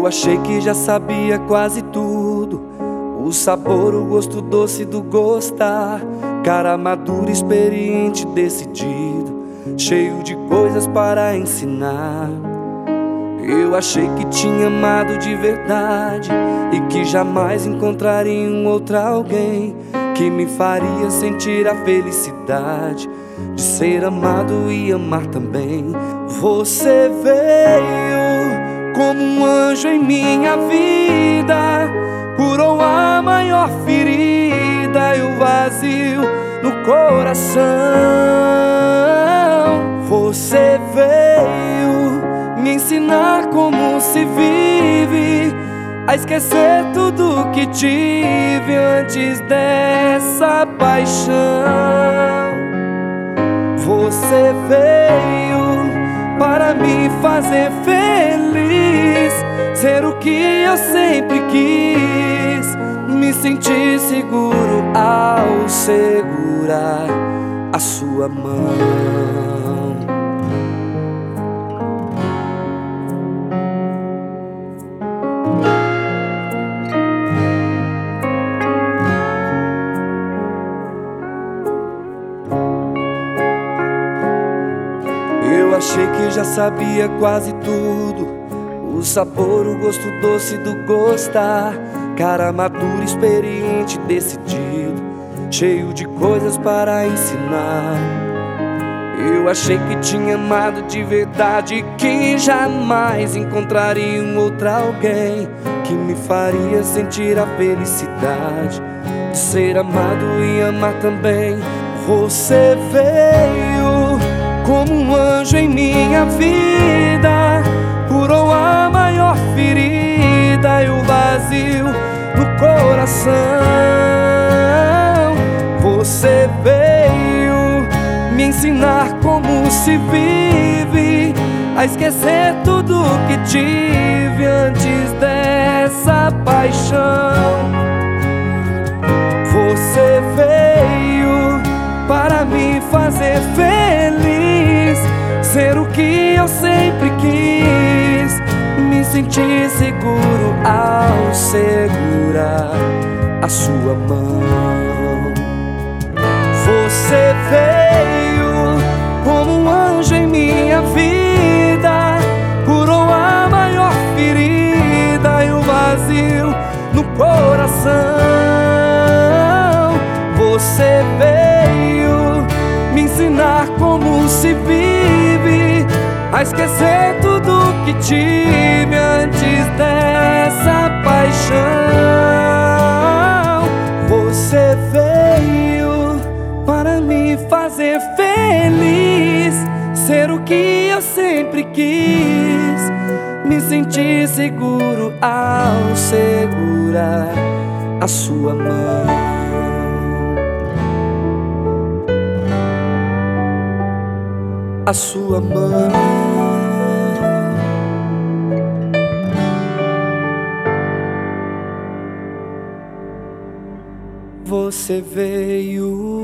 Eu achei que já sabia quase tudo, o sabor, o gosto doce do gostar. Cara maduro, experiente, decidido, cheio de coisas para ensinar. Eu achei que tinha amado de verdade e que jamais encontraria em outra alguém que me faria sentir a felicidade de ser amado e amar também. Você veio como um anjo em minha vida, curou a maior ferida e o vazio no coração. Você veio me ensinar como se vive, a esquecer tudo que tive antes dessa paixão. Você veio para me fazer feliz, ser o que eu sempre quis, me sentir seguro ao segurar a sua mão. Eu achei que já sabia quase tudo, o sabor, o gosto doce do gostar. Cara maduro, experiente, decidido, cheio de coisas para ensinar. Eu achei que tinha amado de verdade, que jamais encontraria em outra alguém que me faria sentir a felicidade de ser amado e amar também. Você veio como um anjo em minha vida, curou a maior ferida e o vazio no coração. Você veio me ensinar como se vive, a esquecer tudo que tive antes dessa paixão. Você veio para me fazer feliz, ser o que eu sempre quis, me sentir seguro ao segurar a sua mão. Você veio como um anjo em minha vida, curou a maior ferida e o vazio no coração. Você veio me ensinar como se vive, a esquecer tudo que tive antes dessa paixão. Você veio para me fazer feliz, ser o que eu sempre quis, me sentir seguro ao segurar a sua mão. A sua mão. Você veio